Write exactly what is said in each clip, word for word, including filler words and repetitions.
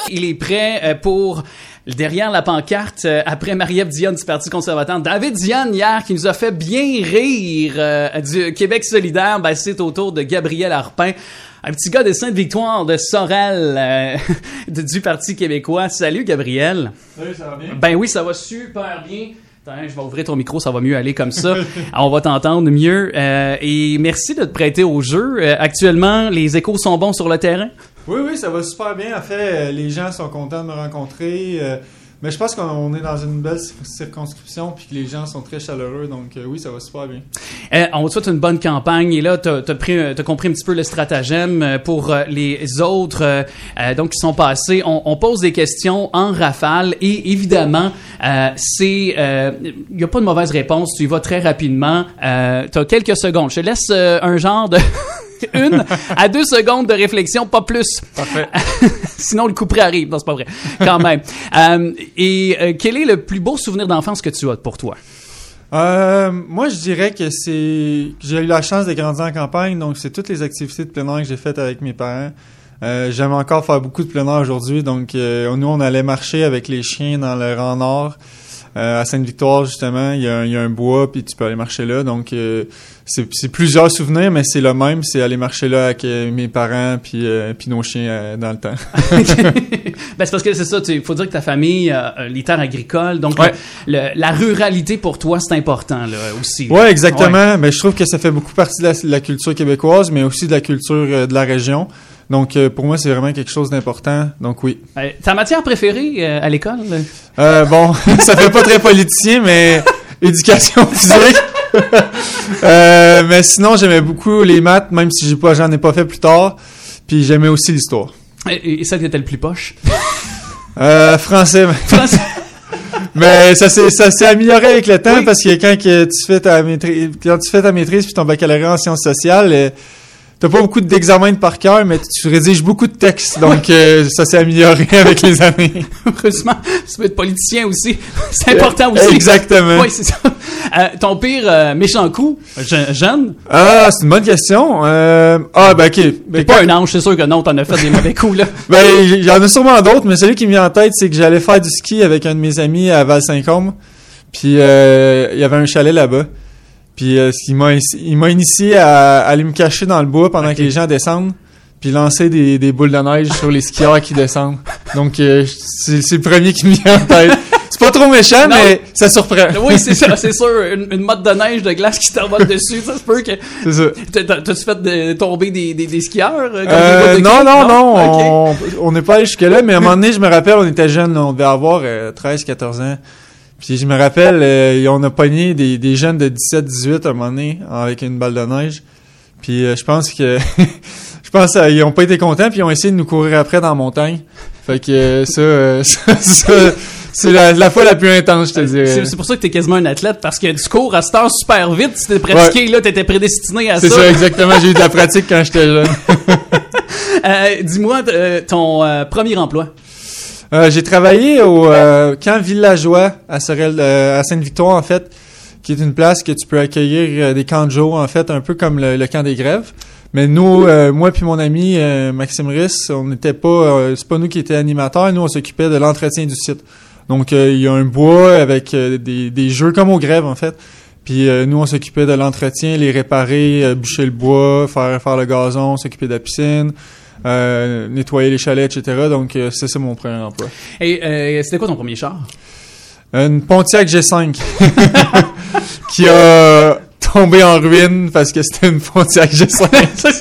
Il est prêt pour derrière la pancarte, après Marie-Ève Dionne du Parti conservateur. David Dionne, hier, qui nous a fait bien rire euh, du Québec solidaire, ben, c'est au tour de Gabriel Harpin, un petit gars de Sainte-Victoire, de Sorel, euh, du Parti québécois. Salut, Gabriel. Salut, ça va bien? Ben oui, ça va super bien. Attends, je vais ouvrir ton micro, ça va mieux aller comme ça. On va t'entendre mieux. Euh, et merci de te prêter au jeu. Euh, actuellement, les échos sont bons sur le terrain? Oui, oui, ça va super bien. En fait, les gens sont contents de me rencontrer. Euh, mais je pense qu'on est dans une belle circonscription puis que les gens sont très chaleureux. Donc euh, oui, ça va super bien. Euh, on te souhaite une bonne campagne. Et là, t'as, t'as, pris, t'as compris un petit peu le stratagème pour euh, les autres euh, euh, donc qui sont passés. On, on pose des questions en rafale et évidemment, euh, c'est, il euh, n'y a pas de mauvaise réponse. Tu y vas très rapidement. Euh, t'as quelques secondes. Je te laisse euh, un genre de une à deux secondes de réflexion, pas plus. Parfait. Sinon, le coup près arrive. Non, c'est pas vrai. Quand même. Euh, et euh, quel est le plus beau souvenir d'enfance que tu as pour toi? Euh, moi, je dirais que c'est... J'ai eu la chance de grandir en campagne, donc c'est toutes les activités de plein air que j'ai faites avec mes parents. Euh, j'aime encore faire beaucoup de plein air aujourd'hui, donc euh, nous, on allait marcher avec les chiens dans le rang nord. Euh, à Sainte-Victoire, justement, il y, a, il y a un bois, puis tu peux aller marcher là. Donc, euh, c'est, c'est plusieurs souvenirs, mais c'est le même. C'est aller marcher là avec euh, mes parents, puis, euh, puis nos chiens euh, dans le temps. Ben, c'est parce que c'est ça, il faut dire que ta famille a euh, les terres agricoles. Donc, ouais. le, le, la ruralité, pour toi, c'est important là aussi. Oui, exactement. Ouais. Ben, je trouve que ça fait beaucoup partie de la, de la culture québécoise, mais aussi de la culture euh, de la région. Donc, euh, pour moi, c'est vraiment quelque chose d'important. Donc, oui. Euh, ta matière préférée euh, à l'école? Euh, bon, ça fait pas très politicien, mais éducation physique. euh, mais sinon, j'aimais beaucoup les maths, même si j'ai pas, j'en ai pas fait plus tard. Puis, j'aimais aussi l'histoire. Et, et ça qui était le plus poche? Euh, français. Français. Mais ça s'est, ça s'est amélioré avec le temps, oui. Parce que quand que tu fais ta maîtrise, quand tu fais ta maîtrise puis ton baccalauréat en sciences sociales, euh, t'as pas beaucoup d'examens de par cœur, mais tu rédiges beaucoup de textes, donc euh, ça s'est amélioré avec les années. Heureusement, tu peux être politicien aussi. C'est important aussi. Exactement. Oui, c'est ça. Euh, ton pire euh, méchant coup, je, jeune? Ah, c'est une bonne question. Euh, ah, ben ok. Ben, pas un ange, c'est sûr que non, t'en as fait des mauvais coups, là. Ben, j'en ai sûrement d'autres, mais celui qui me vient en tête, c'est que j'allais faire du ski avec un de mes amis à Val-Saint-Côme, puis euh, il y avait un chalet là-bas. Puis euh, il m'a il m'a initié à, à aller me cacher dans le bois pendant okay. que les gens descendent, puis lancer des, des boules de neige sur les skieurs qui descendent. Donc euh, c'est, c'est le premier qui me vient en tête. C'est pas trop méchant, non. Mais ça surprend. Oui, c'est ça, c'est sûr. Une, une motte de neige de glace qui t'envole dessus, ça se peut que... C'est ça. T'as, t'as-tu fait de, tomber des, des, des skieurs? Comme euh, des non, non, non, non. Okay. On n'est pas allé jusque-là, mais à un moment donné, je me rappelle, on était jeunes, on devait avoir euh, treize quatorze ans. Puis je me rappelle, euh, on a pogné des, des jeunes de dix-sept dix-huit à un moment donné avec une balle de neige. Puis euh, je pense que je pense qu'ils euh, ont pas été contents puis ils ont essayé de nous courir après dans la montagne. Fait que euh, ça, euh, ça, ça c'est la, la fois la plus intense, je te dirais. C'est, c'est pour ça que t'es quasiment un athlète, parce que tu cours à cette heure super vite. Si t'es pratiqué, ouais. Là, t'étais prédestiné à c'est ça. C'est ça, exactement. J'ai eu de la pratique quand j'étais jeune. euh, dis-moi euh, ton euh, premier emploi. Euh, j'ai travaillé au euh, camp villageois à Sorel, euh, à Sainte-Victoire, en fait, qui est une place que tu peux accueillir euh, des camps de jour, en fait, un peu comme le, le camp des grèves. Mais nous, euh, moi puis mon ami euh, Maxime Riss, on n'était pas, euh, c'est pas nous qui étions animateurs, nous on s'occupait de l'entretien du site. Donc euh, il y a un bois avec euh, des, des jeux comme aux grèves, en fait. Puis euh, nous on s'occupait de l'entretien, les réparer, euh, bûcher le bois, faire faire le gazon, s'occuper de la piscine. Euh, nettoyer les chalets, et cetera. Donc, euh, c'est ça mon premier emploi. Et euh, c'était quoi ton premier char? Une Pontiac G cinq qui a tombé en ruine parce que c'était une Pontiac G cinq.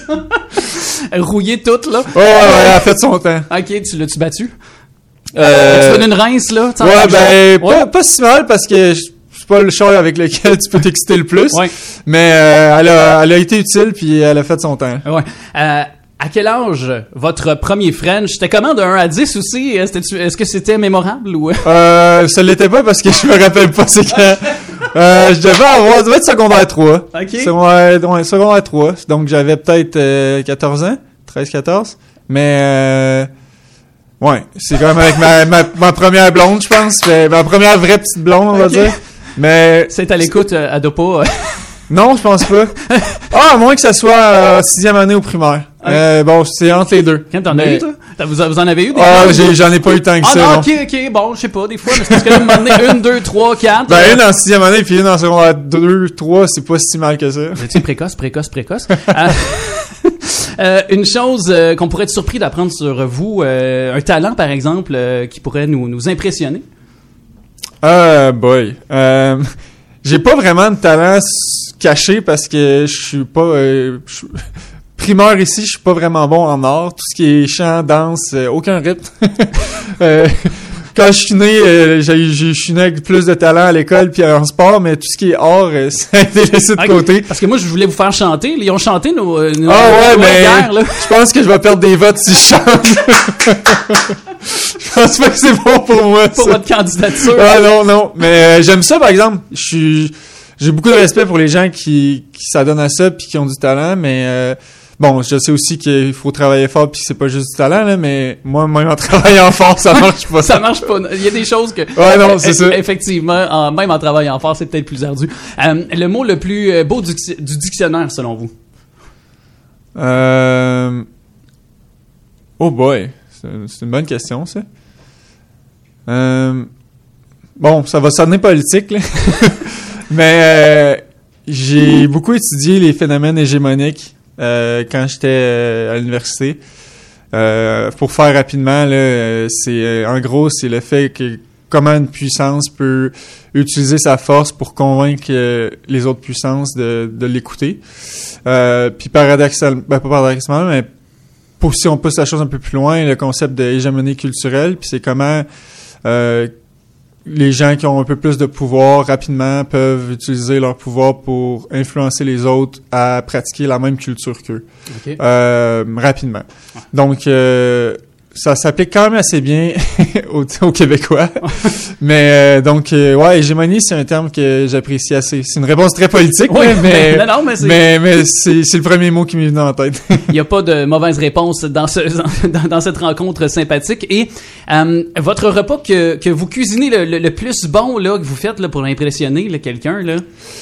Rouillée toute, là? Ouais, ouais, ouais, elle a fait son temps. OK, tu l'as-tu battu? Euh... Tu donnes une rince, là? Ouais, ben, ouais. Pas, pas si mal parce que je, c'est pas le char avec lequel tu peux t'exciter le plus. Ouais. Mais euh, elle, a, elle a été utile puis elle a fait son temps. Ouais. Euh, À quel âge votre premier French? C'était comment de un à dix aussi? Est-ce que c'était mémorable ou? Euh, ça l'était pas parce que je me rappelle pas c'est quand. Euh, je devais avoir, ça devait être secondaire trois. OK. Secondaire, ouais, secondaire trois. Donc j'avais peut-être euh, quatorze ans, treize quatorze. Mais euh, ouais, c'est quand même avec ma, ma, ma première blonde, je pense. Ma première vraie petite blonde, on va okay. dire. Mais c'est à l'écoute euh, à Dopa. Non, je pense pas. Ah, à moins que ça soit euh, sixième année au primaire. Okay. Euh, bon, c'est entre les deux. Quand t'en mais... as eu, toi? Vous, vous en avez eu des Ah, fois? j'ai, j'en ai pas eu tant que Ah ça. non, non. ok, ok, bon, je sais pas, des fois, mais c'est parce que là, à un moment donné, une, deux, trois, quatre. Ben, euh, une en sixième année, puis une en secondaire deux, trois, c'est pas si mal que ça. Vous étiez précoce, précoce, précoce. Euh, euh, une chose euh, qu'on pourrait être surpris d'apprendre sur vous, euh, un talent, par exemple, euh, qui pourrait nous, nous impressionner. Ah, boy. Euh, j'ai pas vraiment de talent s- caché parce que je suis pas... Euh, je suis- primeur ici, je suis pas vraiment bon en art. Tout ce qui est chant, danse, euh, aucun rythme. euh, quand je suis né, euh, j'ai, j'ai, je suis né avec plus de talent à l'école puis en sport, mais tout ce qui est art, euh, ça a été laissé de Ok, côté. Parce que moi, je voulais vous faire chanter. Ils ont chanté nos... euh, nos Ah ouais, nos mais guerres, là. je pense que je vais perdre des votes si je chante. Je pense pas que c'est bon pour moi, Pour ça. votre candidature. Ah non, non. Mais euh, j'aime ça, par exemple. Je suis, j'ai beaucoup de respect pour les gens qui, qui s'adonnent à ça puis qui ont du talent, mais euh, bon, je sais aussi qu'il faut travailler fort puis que c'est pas juste du talent, là, mais moi, même en travaillant fort, ça marche pas. Ça marche pas. Il y a des choses que... Ouais, non, c'est euh, ça. Effectivement, en, même en travaillant fort, c'est peut-être plus ardu. Euh, le mot le plus euh, beau du, du dictionnaire, selon vous? Euh... Oh boy. C'est, c'est une bonne question, ça. Euh... Bon, ça va sonner politique, là. Mais euh, j'ai beaucoup étudié les phénomènes hégémoniques euh, quand j'étais euh, à l'université. Euh, pour faire rapidement, là, euh, c'est euh, en gros, c'est le fait que comment une puissance peut utiliser sa force pour convaincre euh, les autres puissances de, de l'écouter. Euh, puis paradoxalement, ben pas paradoxalement, mais pour si on pousse la chose un peu plus loin, le concept de hégémonie culturelle, puis c'est comment euh, les gens qui ont un peu plus de pouvoir rapidement peuvent utiliser leur pouvoir pour influencer les autres à pratiquer la même culture qu'eux. Okay. Euh, rapidement. Donc, euh, ça s'applique quand même assez bien aux, aux Québécois. Mais euh, donc, euh, ouais, hégémonie, c'est un terme que j'apprécie assez. C'est une réponse très politique, Oui, là, mais, non, non, mais c'est... mais, mais c'est, c'est le premier mot qui m'est venu en tête. Il n'y a pas de mauvaise réponse dans, ce, dans, dans cette rencontre sympathique. Et euh, votre repas que, que vous cuisinez le, le, le plus bon, là, que vous faites là, pour impressionner là, quelqu'un, là?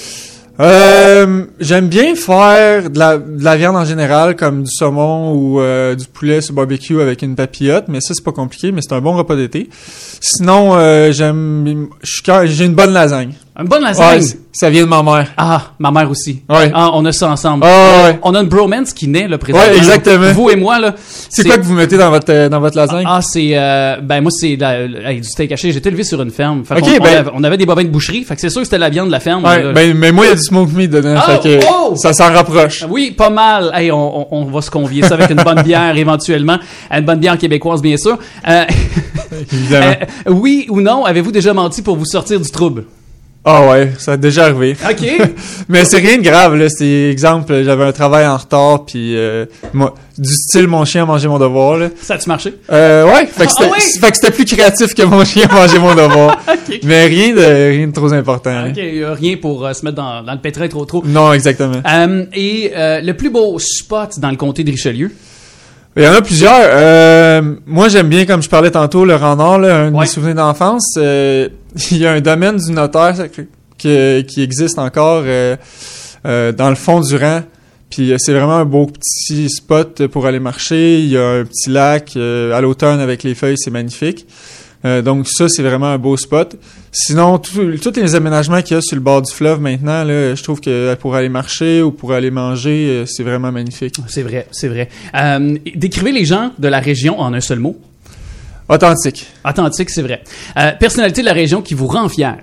Euh, j'aime bien faire de la, de la viande en général, comme du saumon ou euh, du poulet sur barbecue avec une papillote, mais ça, c'est pas compliqué, mais c'est un bon repas d'été. Sinon, euh, j'aime... je suis quand- J'ai une bonne lasagne. Une bonne lasagne? Ouais, ça vient de ma mère. Ah, ma mère aussi. Ouais. Ah, on a ça ensemble. Ah, ouais. On a une bromance qui naît, là, présentement. Ouais, exactement. Vous et moi, là. C'est quoi que vous mettez dans votre, euh, dans votre lasagne? Ah, c'est... Euh, ben, moi, c'est la, hey, du steak haché. J'étais élevé sur une ferme. Fait Ok, qu'on- on, ben- avait, on avait des bobins de boucherie. Fait que c'est sûr que c'était la viande de la ferme. Ouais, là. ben, mais moi, il y a du smoke meat dedans, Oh, fait que oh! ça s'en rapproche. Oui, pas mal. Hey, on, on, on va se convier ça avec une bonne bière éventuellement. Une bonne bière québécoise, bien sûr. Euh, Évidemment. euh, oui ou non, avez-vous déjà menti pour vous sortir du trouble? Ah ouais, ça a déjà arrivé. OK. Mais c'est rien de grave, là. C'est exemple, j'avais un travail en retard, puis euh, moi, du style mon chien a mangé mon devoir, là. Ça a-tu marché? Euh, ouais, fait que Ah, c'était, oui? fait que c'était plus créatif que mon chien a mangé mon devoir. OK. Mais rien de rien de trop important. là. OK, y a rien pour euh, se mettre dans, dans le pétrin trop trop. Non, exactement. Euh, et euh, le plus beau spot dans le comté de Richelieu? Il y en a plusieurs. Euh, moi, j'aime bien, comme je parlais tantôt, le Rang Nord, là, un de Ouais. mes souvenirs d'enfance. Euh, il y a un domaine du notaire ça, que- que- qui existe encore euh, euh, dans le fond du rang. Puis euh, c'est vraiment un beau petit spot pour aller marcher. Il y a un petit lac euh, à l'automne avec les feuilles, c'est magnifique. Euh, donc ça, c'est vraiment un beau spot. Sinon, tout- tous les aménagements qu'il y a sur le bord du fleuve maintenant, là, je trouve que pour aller marcher ou pour aller manger, euh, c'est vraiment magnifique. C'est vrai, c'est vrai. Euh, décrivez les gens de la région en un seul mot. Authentique. Authentique, c'est vrai. Euh, personnalité de la région qui vous rend fier.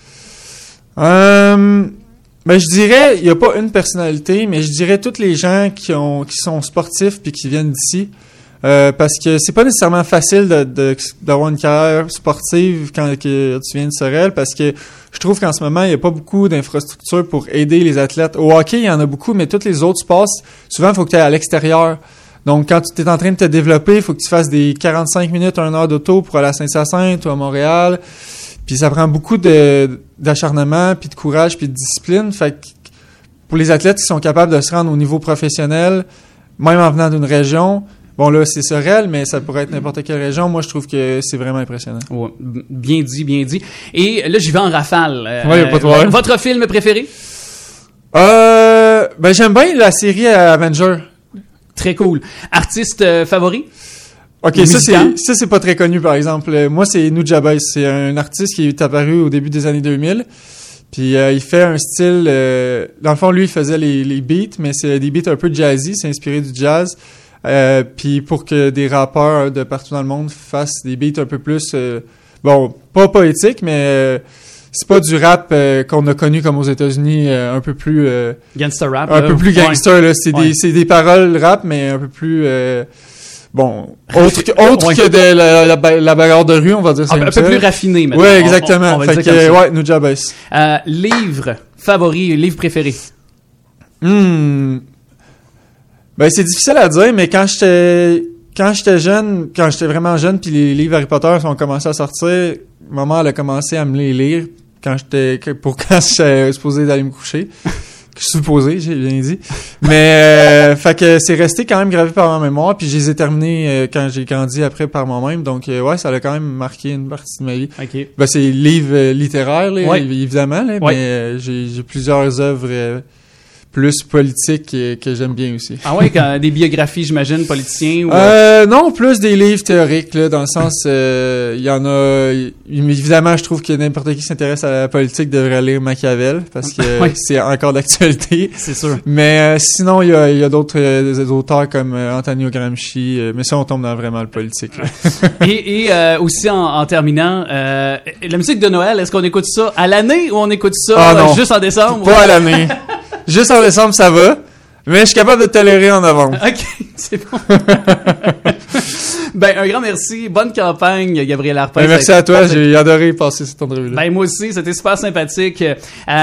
Euh, ben je dirais, il y a pas une personnalité, mais je dirais tous les gens qui ont qui sont sportifs puis qui viennent d'ici, euh, parce que c'est pas nécessairement facile de, de d'avoir une carrière sportive quand que tu viens de Sorel, parce que je trouve qu'en ce moment il y a pas beaucoup d'infrastructures pour aider les athlètes. Au hockey il y en a beaucoup, mais tous les autres sports, souvent il faut que tu ailles à l'extérieur. Donc quand tu es en train de te développer, il faut que tu fasses des quarante-cinq minutes, une heure d'auto pour aller à Saint-Hyacinthe ou à Montréal. Puis ça prend beaucoup de d'acharnement, puis de courage, puis de discipline. Fait que pour les athlètes qui sont capables de se rendre au niveau professionnel, même en venant d'une région, bon là c'est Sorel, mais ça pourrait être n'importe quelle région. Moi je trouve que c'est vraiment impressionnant. Ouais, b- bien dit, bien dit. Et là, j'y vais en rafale. Euh, Ouais, y a pas de problème. Votre film préféré? Euh, ben j'aime bien la série Avenger. Très cool. Artiste euh, favori? Ok, ça c'est, ça c'est pas très connu par exemple. Euh, moi c'est Nujabes, c'est un artiste qui est apparu au début des années deux mille. Puis euh, il fait un style, euh, dans le fond lui il faisait les, les beats, mais c'est des beats un peu jazzy, c'est inspiré du jazz. Euh, puis pour que des rappeurs de partout dans le monde fassent des beats un peu plus, euh, bon, pas poétiques, mais euh, c'est pas du rap euh, qu'on a connu comme aux États-Unis, euh, un peu plus euh, gangster rap, un là. peu plus gangster Ouais. là. C'est Ouais. des c'est des paroles rap, mais un peu plus euh, bon, autre que, autre Ouais. que de la, la, ba- la bagarre de rue, on va dire ça Un, comme un ça. peu plus raffiné, maintenant. Ouais, On- exactement. On, on va fait le que, dire comme ça. ouais, Nujabes. Euh, livre favori, livre préféré. Hmm. Ben c'est difficile à dire, mais quand j'étais quand j'étais jeune, quand j'étais vraiment jeune, puis les livres Harry Potter ont commencé à sortir, maman elle a commencé à me les lire quand j'étais pour quand j'étais supposé d'aller me coucher. Supposé, j'ai bien dit. Mais euh, fait que c'est resté quand même gravé par ma mémoire, puis je les ai terminés euh, quand j'ai grandi après par moi-même. Donc euh, ouais, ça a quand même marqué une partie de ma vie. OK. Ben c'est livres euh, littéraires là, Ouais. évidemment là, Ouais. mais euh, j'ai j'ai plusieurs œuvres euh, plus politiques euh, que j'aime bien aussi. Ah ouais, quand, des biographies, j'imagine, politiciens ou... Euh, non, plus des livres théoriques, là, dans le sens, euh, il y en a, y- évidemment, je trouve que n'importe qui s'intéresse à la politique devrait lire Machiavel, parce que Oui. c'est encore d'actualité. C'est sûr. Mais euh, sinon, il y a, il y a d'autres euh, des auteurs comme euh, Antonio Gramsci, euh, mais ça, on tombe dans vraiment le politique. Là. Et, et euh, aussi, en, en terminant, euh, la musique de Noël, est-ce qu'on écoute ça à l'année ou on écoute ça Ah, non. euh, juste en décembre? Pas à l'année. Juste en décembre, ça va, mais je suis capable de tolérer en novembre. OK, c'est bon. Ben, un grand merci. Bonne campagne, Gabriel Harpin. Ben, merci à toi, j'ai adoré passer cette entrevue-là. Ben, moi aussi, c'était super sympathique. Euh,